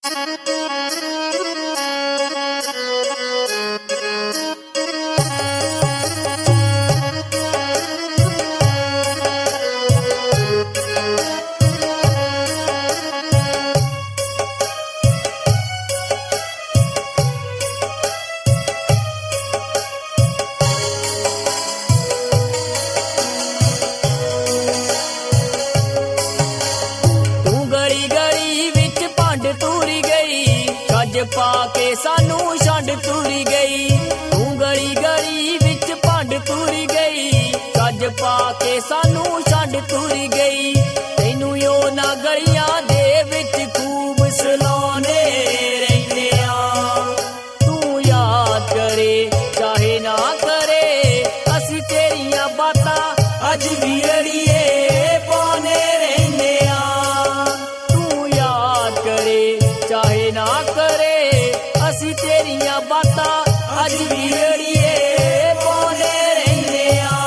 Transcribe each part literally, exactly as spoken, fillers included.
पाके सानू छंड तुरी गई, तू गली गली विच भंड तुरी गई, छज पाके सानू छंड तुरी गई। तैनू यो ना गलियां दे विच खूब सलाने रहिंदे आ, तू याद करे चाहे ना करे असी तेरियां बातां अज भी अड़िए पाने रहिंदे आ, तू याद करे चाहे ना करे असी तेरियां बातां अज भी अड़िए पाने रहिंदे आ।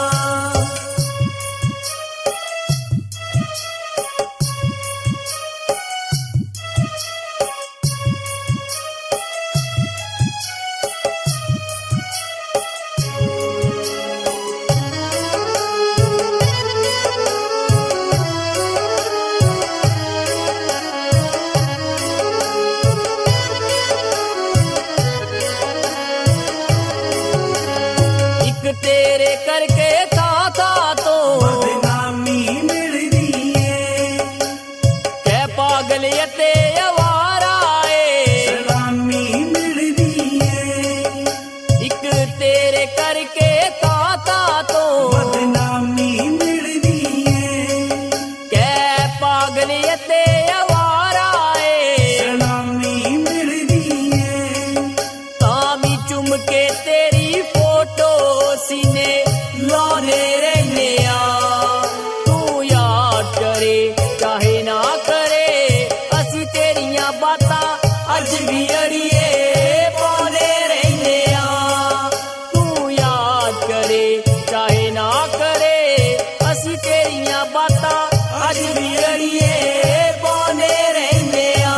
तेरे करके था था तो बदनामी मिल रही है, कै पागल यते अवारा है सलामी मिल रही है, एक तेरे करके था था तो बदनामी मिल रही है, कै पागल यते अवारा है सलामी मिल रही है। तामी चुम के तेरी फोटो सीने लाने रहने आ, तू याद करे चाहे ना करे असी तेरियां बातां अज भी अड़िए पाने रहने आ, तू याद करे चाहे ना करे असी तेरियां बातां अज भी अड़िए पाने रहने आ।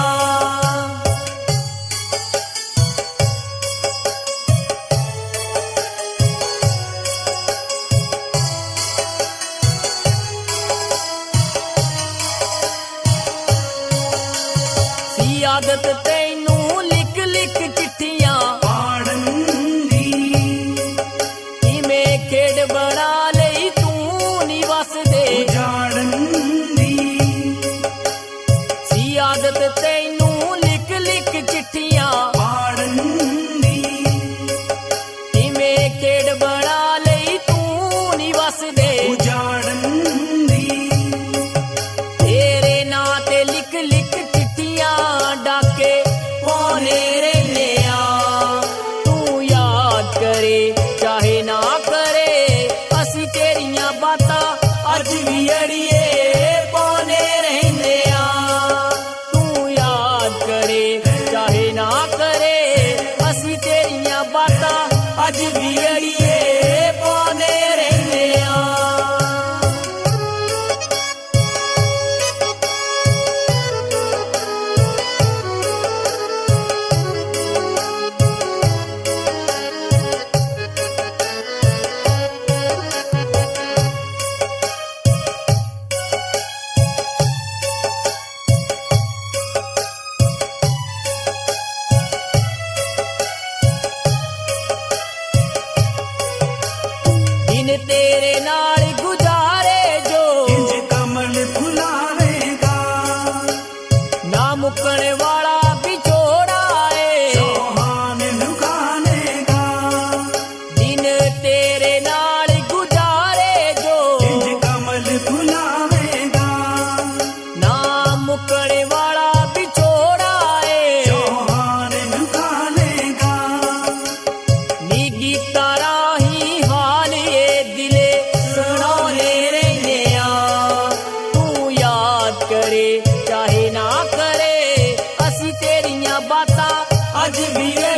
आदत तैनू लिख लिख चिट्ठियां पाड़न दी, इमें खेड़ बना लई तू नी वस दे उजाड़न दी, सी आदत तैनू लिख लिख चिट्ठियां पाड़न दी, इमें खेड़ बना लई तू नी वस दे उजाड़न दी। तेरे नां ते लिख लिख डाके पाने रहने आ, तू याद करे चाहे ना करे असी तेरियां बातां अज भी अड़िए पाने रहने आ, तू याद करे चाहे ना करे असी तेरियां बातां अज भी अड़िए पाने रहने आ। तेरे नाल गुजारे जो इंज कमल फुलावेगा, ना मुकने वाला बिछोड़ा है चौहान लुकानेगा, दिन तेरे नाल गुजारे जो इंज कमल फुलावेगा, ना मुकने वाला बिछोड़ा है चौहान लुकानेगा। निगी तारा ही हाल ये दिले सुनाने रहने आ, तू याद करे चाहे ना करे असी तेरियां बातां अज भी